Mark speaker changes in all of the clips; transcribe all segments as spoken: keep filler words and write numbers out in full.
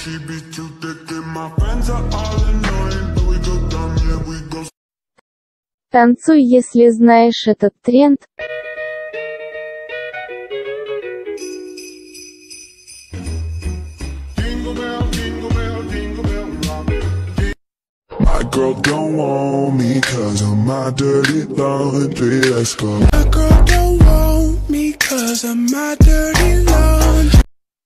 Speaker 1: Танцуй, если знаешь этот тренд.
Speaker 2: My girl don't want me cause of my dirty laundry. Let's go. My girl don't want me cause of my dirty laundry.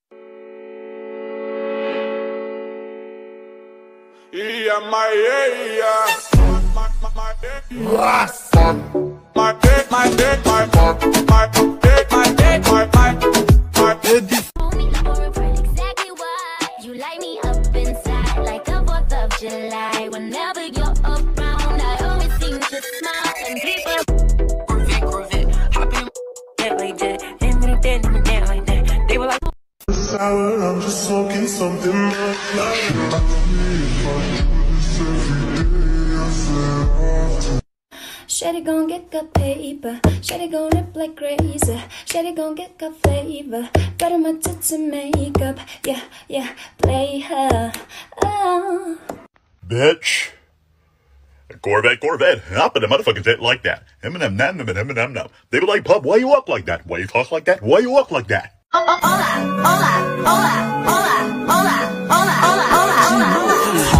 Speaker 2: Yeah, my, yeah, yeah. My, my, my, my, my dick, my dick, my, my dick, my dick, my, my, my dick.
Speaker 3: Exactly why you light me up inside like a fourth of July. Whenever you're around, I always seem to smile and people. Corvette, Corvette, hop in that like that, and then that, and that like that. They were like,
Speaker 2: Sour, I'm just smoking something more.
Speaker 3: Shawty gon' get got paper, Shawty gon' rip like crazy, Shawty gon' get got flavor, got my tits and makeup, yeah, yeah, play her, oh.
Speaker 4: Bitch. Corvette, Corvette, hop in a motherfucking jet like that. Eminem, nam, nam, nam, nam, nam. They be like, Pub, why you walk like that? Why you talk like that? Why you walk like that?
Speaker 3: Oh, oh, hola, hola, hola, hola, hola, hola, hola, hola, hola.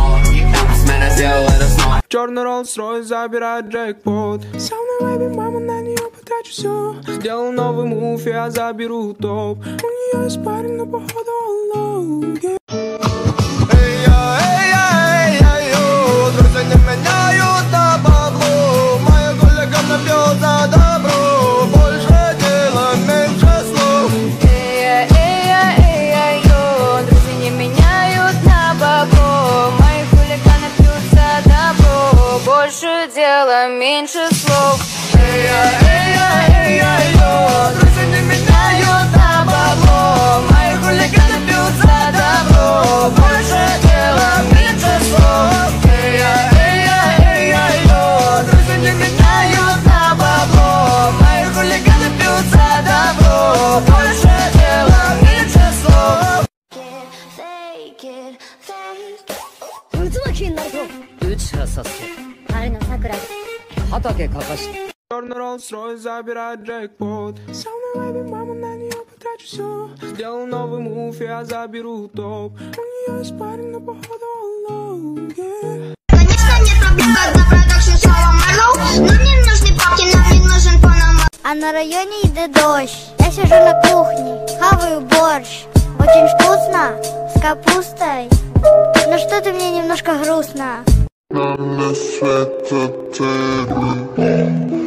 Speaker 5: Черный Rolls-Royce забирает джекпот. Со мной baby, мама, на нее потрачу все. Сделал новый мув, я заберу топ. У нее есть парень, но походу он low. Эй-я, эй-я, эй-я-йо, друзья не меняют на бабло. Моя хулиган набьет за добро. Больше дела, меньше слов.
Speaker 3: Эй-я, эй-я, эй-я-йо, друзья не меняют на бабло. Мои хулиганы пьют за добро. Больше дела, меньше слов.
Speaker 5: Эй-я, эй-я, эй-я-йо, друзья не меняют на бабло. Мои хулиганы пьют за добро. Больше дела, меньше слов. Эй-я, эй-я, эй-я-йо, друзья не меняют на бабло. Мои хулиганы пьют за добро. Больше дела, меньше слов.
Speaker 3: Fake it, fake it.
Speaker 6: 渦巻きになると内葉サスケ春の桜畑かかし
Speaker 5: Черный Rolls-Royce забирает джекпот. Со мной baby, мама, на нее потрачу все. Сделал новый мув, я заберу топ. У нее есть парень, но походу он low, yeah.
Speaker 7: Конечно, нет проблем, когда продакшн снова моргал. Но мне нужны папки, нам не нужен панама.
Speaker 8: А на районе идет дождь. Я сижу на кухне, хаваю борщ. Очень вкусно, с капустой. Но что-то мне немножко грустно.
Speaker 2: На свете